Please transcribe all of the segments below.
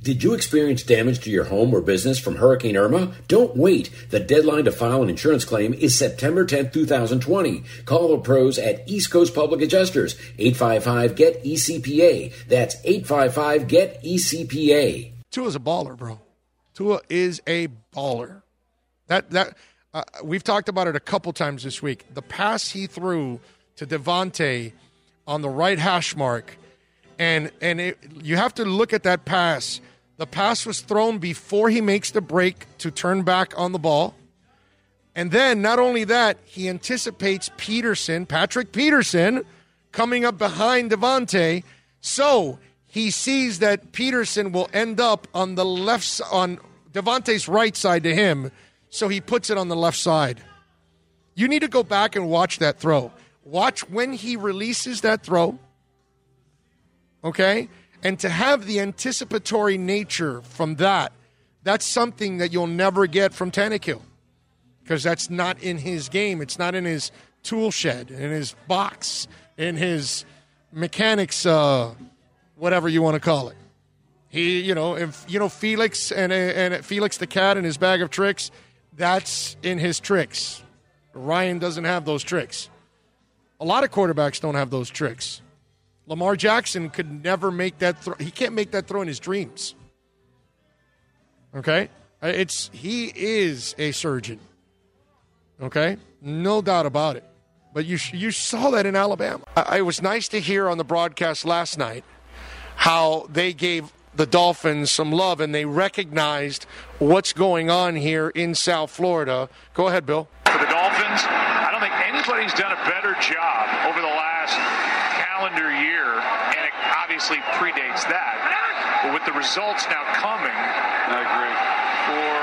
Did you experience damage to your home or business from Hurricane Irma? Don't wait. The deadline to file an insurance claim is September 10th, 2020. Call the pros at East Coast Public Adjusters, 855-GET-ECPA. That's 855-GET-ECPA. Tua's a baller, bro. Tua is a baller. We've talked about it a couple times this week. The pass he threw to Devontae on the right hash mark, and you have to look at that pass. The pass was thrown before he makes the break to turn back on the ball. And then, not only that, he anticipates Patrick Peterson, coming up behind Devontae. So he sees that Peterson will end up on the left, on Devontae's right side to him. So he puts it on the left side. You need to go back and watch that throw. Watch when he releases that throw. Okay? And to have the anticipatory nature from that's something that you'll never get from Tannehill. Because that's not in his game. It's not in his tool shed, in his box, in his mechanics, whatever you want to call it. Felix and Felix the cat and his bag of tricks, that's in his tricks. Ryan doesn't have those tricks. A lot of quarterbacks don't have those tricks. Lamar Jackson could never make that throw. He can't make that throw in his dreams. Okay? He is a surgeon. Okay? No doubt about it. But you saw that in Alabama. It was nice to hear on the broadcast last night how they gave the Dolphins some love and they recognized what's going on here in South Florida. Go ahead, Bill. For the Dolphins, I don't think anybody's done a better job over the last calendar year, and it obviously predates that. But with the results now coming, I agree, for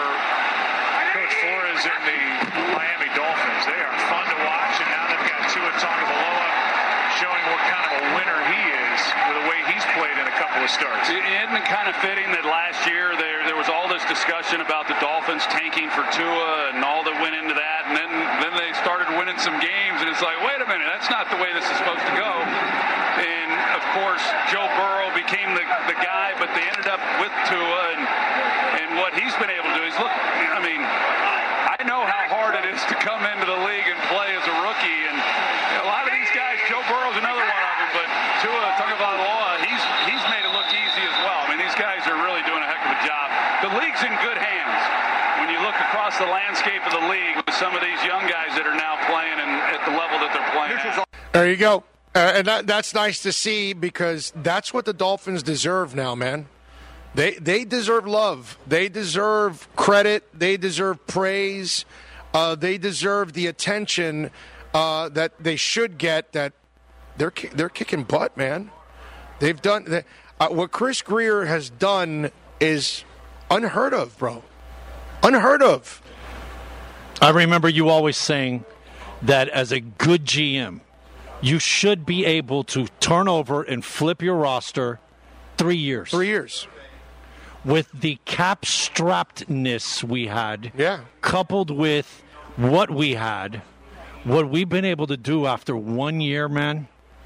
Coach Flores and the Miami Dolphins, they are fun to watch, and now they've got Tua Tagovailoa showing what kind of a winner he is with the way he's played in a couple of starts. Isn't it kind of fitting that last year there was all this discussion about the Dolphins tanking for Tua and all that went into that, and then they started winning some games, and it's like, wait a minute, that's not the way this is supposed to go. And, of course, Joe Burrow became the guy, but they ended up with Tua, and what he's been able to do is, look, I mean, I know how hard it is to come into the league and play as a rookie, and a lot of these guys, Joe Burrow's another one of them, but Tua Tagovailoa, he's made it look easy as well. I mean, these guys are really doing a heck of a job. The league's in good hands when you look across the landscape of the league with some of these young guys that are now playing and at the level that they're playing at. There you go. And that's nice to see because that's what the Dolphins deserve now, man. They deserve love. They deserve credit. They deserve praise. They deserve the attention that they should get. That they're kicking butt, man. They've done what Chris Grier has done is unheard of, bro. Unheard of. I remember you always saying that as a good GM, you should be able to turn over and flip your roster 3 years. 3 years. With the cap-strappedness we had, yeah, coupled with what we had, what we've been able to do after 1 year, man,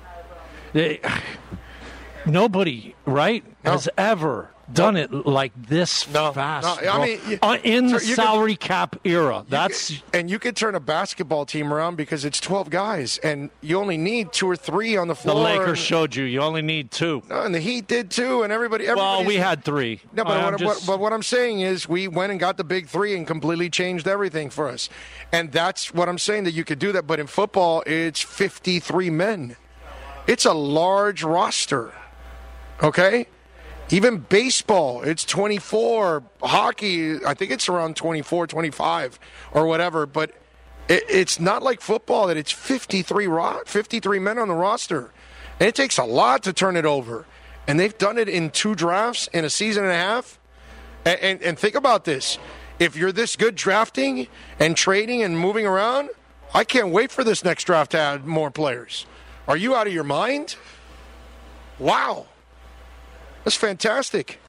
nobody, right, has ever done it like this fast. No. I mean, in the salary cap era. You could turn a basketball team around because it's 12 guys, and you only need 2 or 3 on the floor. The Lakers showed you only need 2. No, and the Heat did too, and everybody. Well, we had 3. No, but what I'm saying is we went and got the big 3 and completely changed everything for us, and that's what I'm saying, that you could do that. But in football, it's 53 men. It's a large roster. Okay. Even baseball, it's 24. Hockey, I think it's around 24, 25 or whatever. But it's not like football that it's 53 men on the roster. And it takes a lot to turn it over. And they've done it in 2 drafts in a season and a half. And think about this. If you're this good drafting and trading and moving around, I can't wait for this next draft to add more players. Are you out of your mind? Wow. That's fantastic.